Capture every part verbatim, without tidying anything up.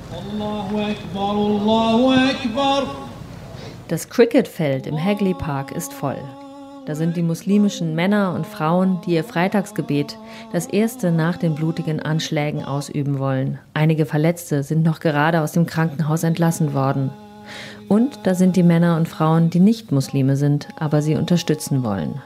Allahu Akbar, Allahu Akbar. Das Cricketfeld im Hagley Park ist voll. Da sind die muslimischen Männer und Frauen, die ihr Freitagsgebet, das erste nach den blutigen Anschlägen, ausüben wollen. Einige Verletzte sind noch gerade aus dem Krankenhaus entlassen worden. Und da sind die Männer und Frauen, die nicht Muslime sind, aber sie unterstützen wollen.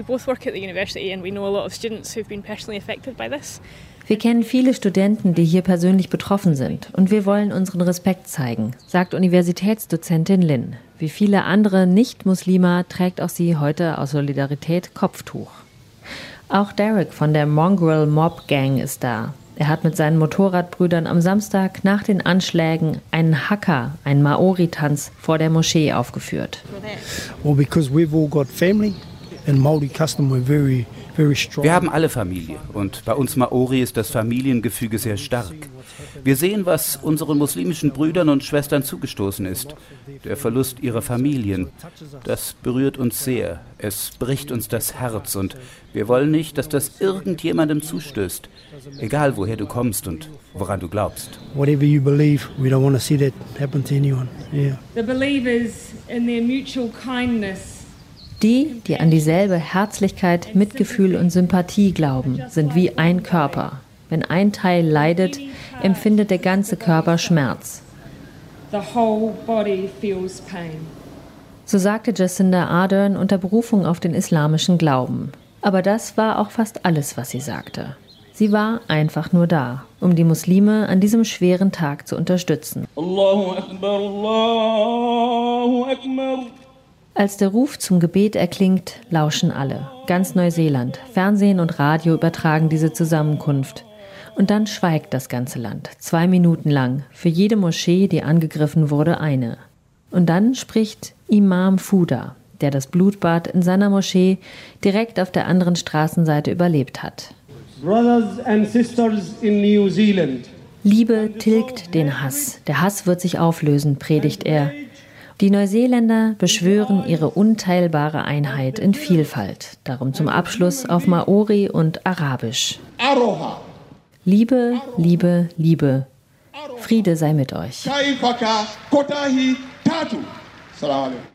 Wir kennen viele Studenten, die hier persönlich betroffen sind, und wir wollen unseren Respekt zeigen, sagt Universitätsdozentin Lin. Wie viele andere Nicht-Muslime trägt auch sie heute aus Solidarität Kopftuch. Auch Derek von der Mongrel Mob Gang ist da. Er hat mit seinen Motorradbrüdern am Samstag nach den Anschlägen einen Haka, einen Maori-Tanz, vor der Moschee aufgeführt. Well, because we've all got family and Maori custom we're very Wir haben alle Familie und bei uns Maori ist das Familiengefüge sehr stark. Wir sehen, was unseren muslimischen Brüdern und Schwestern zugestoßen ist. Der Verlust ihrer Familien. Das berührt uns sehr. Es bricht uns das Herz und wir wollen nicht, dass das irgendjemandem zustößt. Egal, woher du kommst und woran du glaubst. Whatever you believe, we don't want to see that happen to anyone. Yeah. The believers in their mutual kindness. Die, die an dieselbe Herzlichkeit, Mitgefühl und Sympathie glauben, sind wie ein Körper. Wenn ein Teil leidet, empfindet der ganze Körper Schmerz. The whole body feels pain. So sagte Jacinda Ardern unter Berufung auf den islamischen Glauben. Aber das war auch fast alles, was sie sagte. Sie war einfach nur da, um die Muslime an diesem schweren Tag zu unterstützen. Allahu Akbar, Allahu Akbar. Als der Ruf zum Gebet erklingt, lauschen alle. Ganz Neuseeland, Fernsehen und Radio übertragen diese Zusammenkunft. Und dann schweigt das ganze Land, zwei Minuten lang, für jede Moschee, die angegriffen wurde, eine. Und dann spricht Imam Fuda, der das Blutbad in seiner Moschee direkt auf der anderen Straßenseite überlebt hat. Brothers and sisters in New Zealand. Liebe tilgt den Hass. Der Hass wird sich auflösen, predigt er. Die Neuseeländer beschwören ihre unteilbare Einheit in Vielfalt. Darum zum Abschluss auf Maori und Arabisch. Liebe, Liebe, Liebe. Friede sei mit euch.